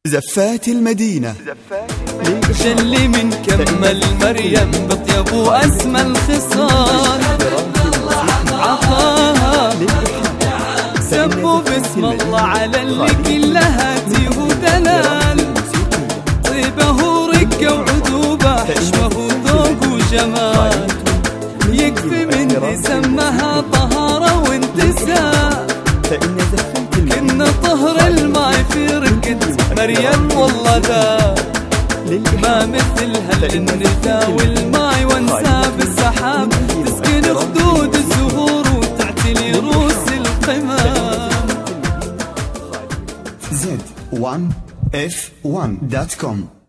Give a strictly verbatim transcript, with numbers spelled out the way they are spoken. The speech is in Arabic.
زفات المدينة جلي من كمل مريم بطيب وأسمى الخصال عطاها سموا باسم الله على اللي كلها تيه ودلال طيبه ورقة وعذوبة حشمه وذوق وجمال يكفي من دي سمها طهارة وانتساء كنا طهر الماي في ركة مريم والله ذا ما مثلها النثا والماي وانساب السحاب تسكن خدود الزهور وتعتلي روس القمام. زد وان اف وان دوت كوم